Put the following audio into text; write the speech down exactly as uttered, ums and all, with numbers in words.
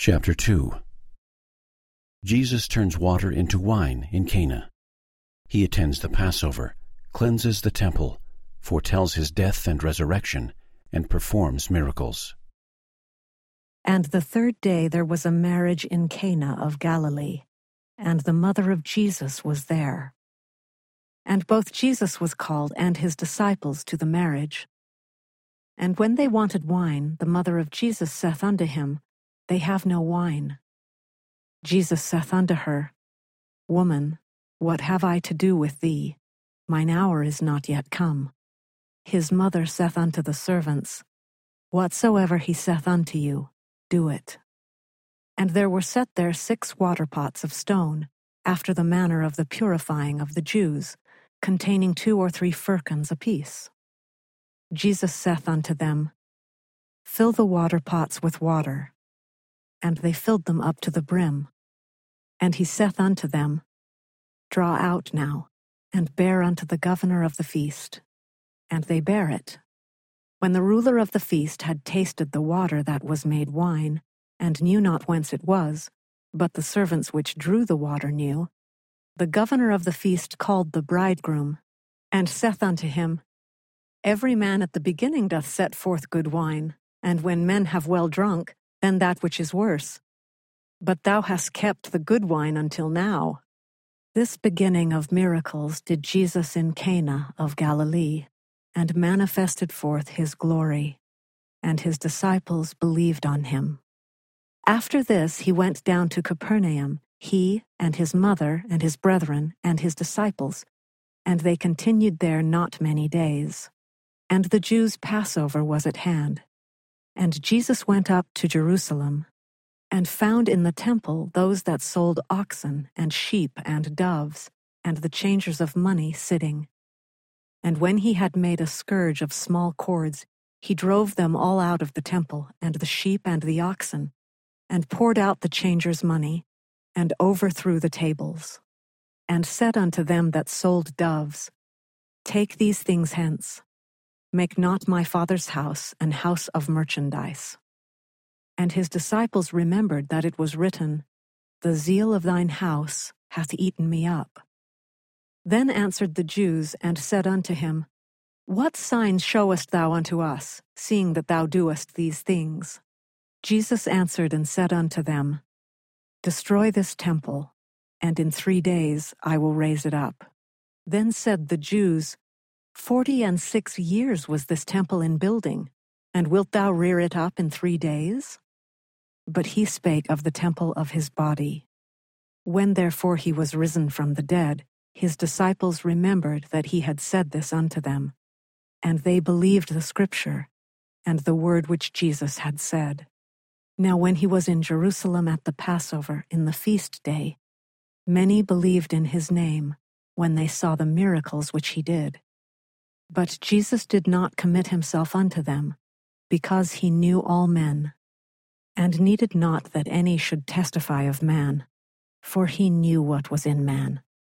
Chapter two. Jesus turns water into wine in Cana. He attends the Passover, cleanses the temple, foretells his death and resurrection, and performs miracles. And the third day there was a marriage in Cana of Galilee, and the mother of Jesus was there. And both Jesus was called and his disciples to the marriage. And when they wanted wine, the mother of Jesus saith unto him, They have no wine. Jesus saith unto her, Woman, what have I to do with thee? Mine hour is not yet come. His mother saith unto the servants, Whatsoever he saith unto you, do it. And there were set there six water pots of stone, after the manner of the purifying of the Jews, containing two or three firkins apiece. Jesus saith unto them, Fill the water pots with water. And they filled them up to the brim. And he saith unto them, Draw out now, and bear unto the governor of the feast. And they bare it. When the ruler of the feast had tasted the water that was made wine, and knew not whence it was, but the servants which drew the water knew, the governor of the feast called the bridegroom, and saith unto him, Every man at the beginning doth set forth good wine, and when men have well drunk, then that which is worse. But thou hast kept the good wine until now. This beginning of miracles did Jesus in Cana of Galilee, and manifested forth his glory, and his disciples believed on him. After this he went down to Capernaum, he and his mother and his brethren and his disciples, and they continued there not many days. And the Jews' Passover was at hand. And Jesus went up to Jerusalem, and found in the temple those that sold oxen and sheep and doves, and the changers of money sitting. And when he had made a scourge of small cords, he drove them all out of the temple, and the sheep and the oxen, and poured out the changers' money, and overthrew the tables, and said unto them that sold doves, Take these things hence. Make not my Father's house an house of merchandise. And his disciples remembered that it was written, The zeal of thine house hath eaten me up. Then answered the Jews, and said unto him, What sign showest thou unto us, seeing that thou doest these things? Jesus answered and said unto them, Destroy this temple, and in three days I will raise it up. Then said the Jews, Forty and six years was this temple in building, and wilt thou rear it up in three days? But he spake of the temple of his body. When therefore he was risen from the dead, his disciples remembered that he had said this unto them, and they believed the scripture, and the word which Jesus had said. Now when he was in Jerusalem at the Passover in the feast day, many believed in his name, when they saw the miracles which he did. But Jesus did not commit himself unto them, because he knew all men, and needed not that any should testify of man, for he knew what was in man.